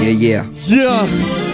Yeah. Yeah.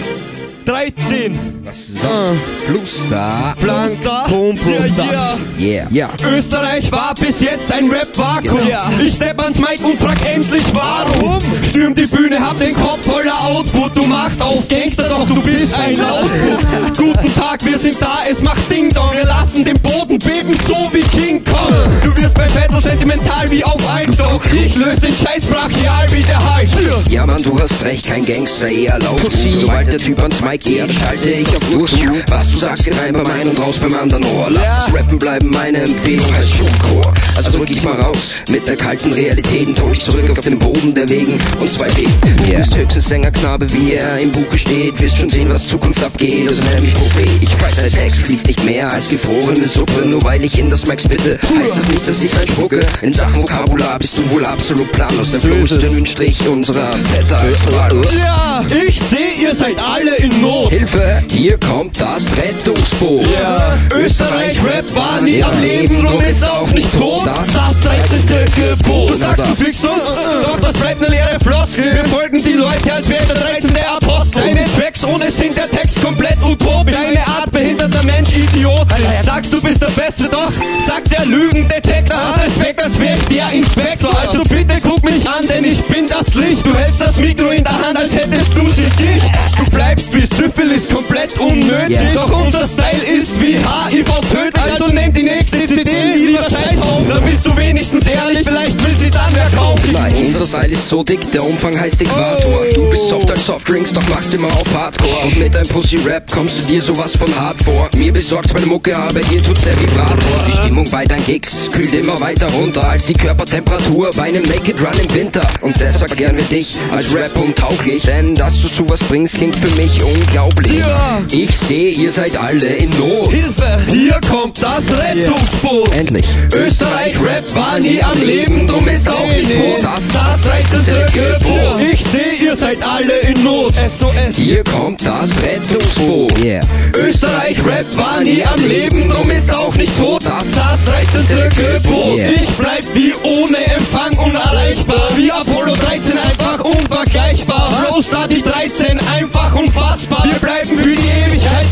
13. Was sonst? Fluster. Blank, Ton Production. Yeah. Österreich war bis jetzt ein Rap-Vakuum. Genau. Ich stepp ans Mic und frag endlich warum. Stürm die Bühne, hab den Kopf voller Output. Du machst auf Gangster, doch du bist ein Lausbub. Guten Tag, wir sind da, es macht Ding-Dong. Wir lassen den Boden beben, so wie King Kong. Du wirst beim Battle sentimental wie auf Alk, doch ich löse den Scheiß brachial wie der Hulk. Ja Mann, du hast recht, kein Gangster, eher Laufzieh. Sobald der Typ ans Mic geht, schalte ich auf Durchzug. Was du sagst, geht rein beim einen und raus beim anderen Ohr. Lass das Rappen bleiben, meine Empfehlung heißt Schubchor. Also rück ich mal raus, mit der kalten Realität und hol ich zurück auf den Boden der Wegen und zwei Wegen. Du bist höchstens Sängerknabe, wie er im Buche steht. Wirst schon sehen, was Zukunft abgeht, also nenn mich Prophet. Ich weiß, der Text fließt nicht mehr als gefrorene Suppe. Nur weil ich in das Mic spitte, heißt das nicht, dass ich reinspucke. In Sachen Vokabular bist du wohl absolut planlos. Der Flow ist ein Strich unserer Vetter als Ja, ich seh, ihr seid alle in Not. Hilfe, hier kommt das Rettungsboot. Ja, Österreich-Rap war nie am Leben, drum ist auch nicht tot. Das 13. Gebot. Du sagst, du fickst uns, doch das bleibt ne leere Floskel. Wir folgen die Leute, als wäre der 13. Apostel. Deine Tracks ohne Sinn, der Text komplett utopisch. Deine Art behinderter Mensch, Idiot. Sagst, du bist der Beste, doch sagt der Lügendetektor. Hast Respekt, als wär ich der Inspektor. Also bitte guck mich an, denn ich bin das Licht. Du hältst das Mikro in der Hand, als hättest du die Gicht. Du bleibst wie Syphilis komplett unnötig. Doch unser Style ist wie HIV tödlich. Also nimm die nächste CD, lieber Scheiß auf. Dann bist du wenigstens ehrlich, vielleicht will sie dann wer kaufen. Nein, unser Style ist so dick, der Umfang heißt Äquator. Du bist soft als Softdrinks, doch machst immer auf Hardcore. Und mit deinem Pussy-Rap kommst du dir sowas von hart vor. Mir besorgt's meine Mucke, aber dir tut's der Vibrator. Die Stimmung bei deinen Gigs kühlt immer weiter runter als die Körpertemperatur bei einem Naked Run im Winter. Und deshalb gern wir dich als Rap untauglich, denn dass du sowas bringst, klingt für mich unglaublich. Ich seh, ihr seid alle in Not. Hilfe, hier kommt das Rettungsboot. Endlich. Österreich-Rap war nie am Leben, drum ist auch nicht tot. Das 13. Gebot. Ich seh, ihr seid alle in Not. SOS. Hier kommt das Rettungsboot. Österreich-Rap war nie am Leben, drum ist auch nicht tot. Das 13. Gebot. Ich bleib wie ohne Empfang unerreichbar. Wie Apollo 13 einfach unvergleichbar. Bro, Start die 13 einfach unfassbar. Wir bleiben für die Ewigkeit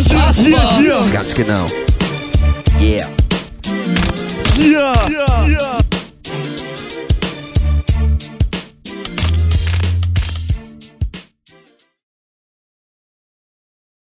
unantastbar. Ganz genau. Yeah. Yeah.